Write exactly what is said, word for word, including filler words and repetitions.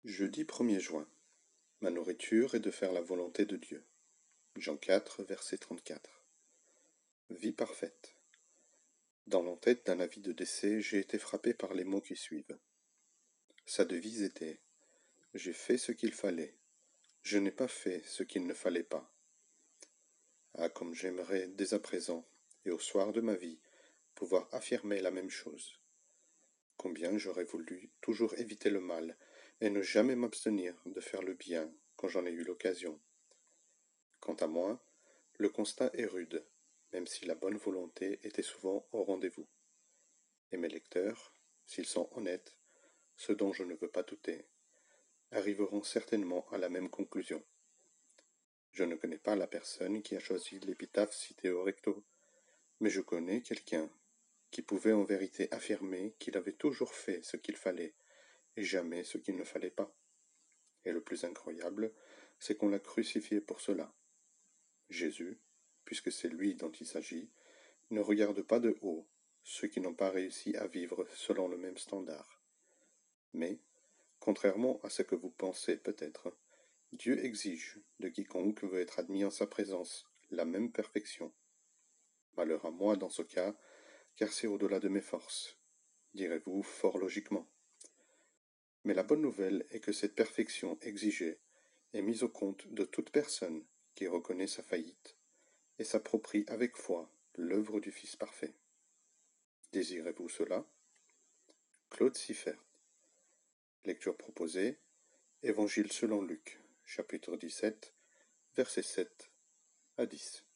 Jeudi premier juin. Ma nourriture est de faire la volonté de Dieu. Jean quatre, verset trente-quatre. Vie parfaite. Dans l'entête d'un avis de décès, j'ai été frappé par les mots qui suivent. Sa devise était « J'ai fait ce qu'il fallait. Je n'ai pas fait ce qu'il ne fallait pas. » Ah, comme j'aimerais dès à présent, et au soir de ma vie, pouvoir affirmer la même chose. Combien j'aurais voulu toujours éviter le mal et ne jamais m'abstenir de faire le bien quand j'en ai eu l'occasion. Quant à moi, le constat est rude, même si la bonne volonté était souvent au rendez-vous. Et mes lecteurs, s'ils sont honnêtes, ce dont je ne veux pas douter, arriveront certainement à la même conclusion. Je ne connais pas la personne qui a choisi l'épitaphe citée au recto, mais je connais quelqu'un qui pouvait en vérité affirmer qu'il avait toujours fait ce qu'il fallait et jamais ce qu'il ne fallait pas. Et le plus incroyable, c'est qu'on l'a crucifié pour cela. Jésus, puisque c'est lui dont il s'agit, ne regarde pas de haut ceux qui n'ont pas réussi à vivre selon le même standard. Mais, contrairement à ce que vous pensez peut-être, Dieu exige de quiconque veut être admis en sa présence la même perfection. Malheur à moi dans ce cas, car c'est au-delà de mes forces, direz-vous fort logiquement. Mais la bonne nouvelle est que cette perfection exigée est mise au compte de toute personne qui reconnaît sa faillite et s'approprie avec foi l'œuvre du Fils parfait. Désirez-vous cela? Claude Siffert. Lecture proposée, Évangile selon Luc, chapitre dix-sept, versets sept à dix.